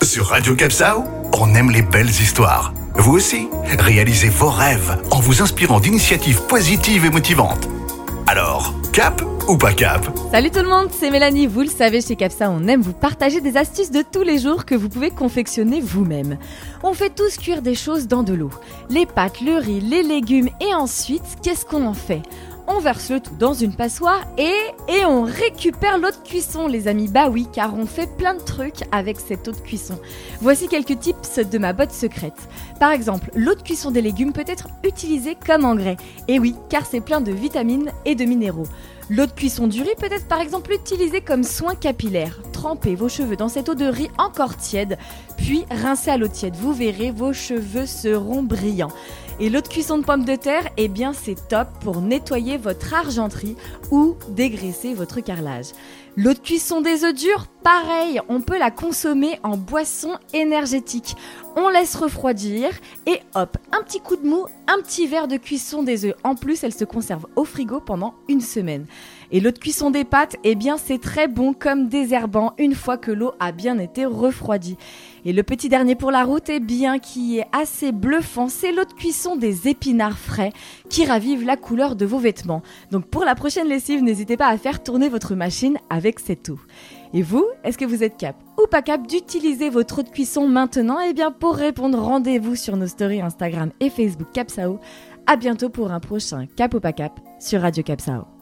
Sur Radio Capsao, on aime les belles histoires. Vous aussi, réalisez vos rêves en vous inspirant d'initiatives positives et motivantes. Alors, cap ou pas cap? Salut tout le monde, c'est Mélanie. Vous le savez, chez Capsa, on aime vous partager des astuces de tous les jours que vous pouvez confectionner vous-même. On fait tous cuire des choses dans de l'eau. Les pâtes, le riz, les légumes et ensuite, qu'est-ce qu'on en fait ? On verse le tout dans une passoire et on récupère l'eau de cuisson, les amis. Bah oui, car on fait plein de trucs avec cette eau de cuisson. Voici quelques tips de ma botte secrète. Par exemple, l'eau de cuisson des légumes peut être utilisée comme engrais. Et oui, car c'est plein de vitamines et de minéraux. L'eau de cuisson du riz peut être par exemple utilisée comme soin capillaire. Trempez vos cheveux dans cette eau de riz encore tiède, puis rincez à l'eau tiède. Vous verrez, vos cheveux seront brillants. Et l'eau de cuisson de pommes de terre, eh bien c'est top pour nettoyer votre argenterie ou dégraisser votre carrelage. L'eau de cuisson des œufs durs, pareil, on peut la consommer en boisson énergétique. On laisse refroidir et hop, un petit coup de mou, un petit verre de cuisson des œufs. En plus, elle se conserve au frigo pendant une semaine. Et l'eau de cuisson des pâtes, eh bien c'est très bon comme désherbant une fois que l'eau a bien été refroidie. Et le petit dernier pour la route, eh bien qui est assez bluffant, c'est l'eau de cuisson des épinards frais qui ravivent la couleur de vos vêtements. Donc pour la prochaine lessive, n'hésitez pas à faire tourner votre machine avec cette eau. Et vous, est-ce que vous êtes cap ou pas cap d'utiliser votre eau de cuisson maintenant ? Eh bien pour répondre, rendez-vous sur nos stories Instagram et Facebook Capsao. À bientôt pour un prochain Cap ou pas cap sur Radio Capsao.